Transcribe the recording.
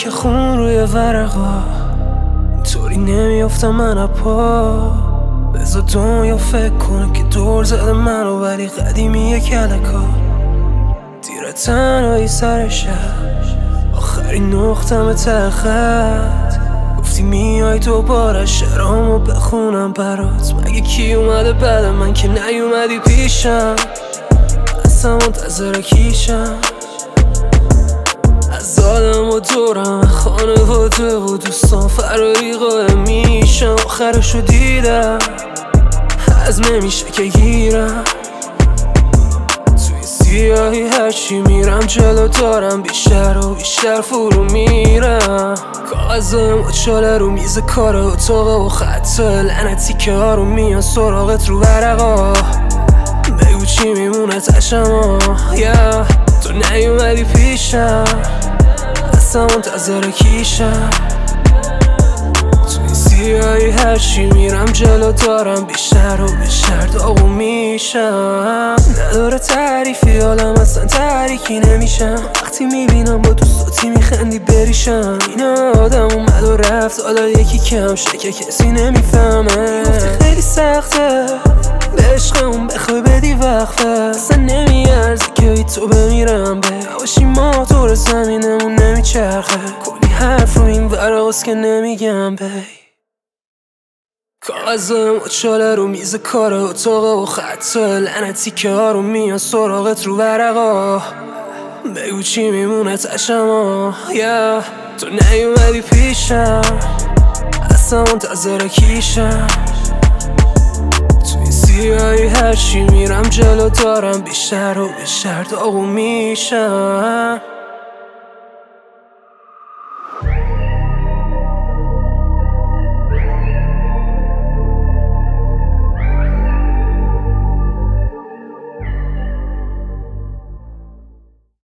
که خون روی ورقا اینطوری نمیافتم من اپا. بذار دنیا فکر کنه که دور زده منو، ولی قدیمی کلکا. دیر تنهایی سر شب، آخرین نقطم ته خط. گفتی میای دوباره شعرامو بخونم برات. مگه کی اومده بعد من که نیومدی پیشم؟ اصلا منتظر کیشم؟ از آدم و دورم، خانواده و دوستان فراری قائم میشم. آخرشو دیدم، حزم نمیشه که گیرم. توی سیاهی هرچی میرم جلو دارم، بیشتر و بیشتر فرو میرم. کاغذ مچاله رو میز کار اتاق و خط لعنتی که ها رو میان سراغت رو ورقا. بگو چی میمونه تشم تو نیومدی پیشم؟ اصلا منتظر کیشم؟ توی سیاهی هرچی میرم جلو دارم، بیشتر و بیشتر داغون میشم. نداره تعریفی حالم، اصلا تحریکی نمیشم. وقتی میبینم با دوستاتی میخندی بریشم. این آدم اومد و رفت، حالا یکی کم شه که کسی نمیفهمه. گفتی خیلی سخته به عشقمون بخوای بدی وقفه. اصلا نمیارزی که بی تو بمیرم به هواشی ما دور زمینمون نمیچرخه. کلی حرف رو این ورقاست که نمیگم بی. کاغذ مچاله رو میز کار اتاق و خط لعنتی که ها رو میان سراغت رو ورقا. بگو چی میمونه تشم تو نیومدی پیشم؟ اصلا منتظر کیشم؟ توی سیاهی هرچی میرم جلو دارم، بیشتر و بیشتر داغون میشم.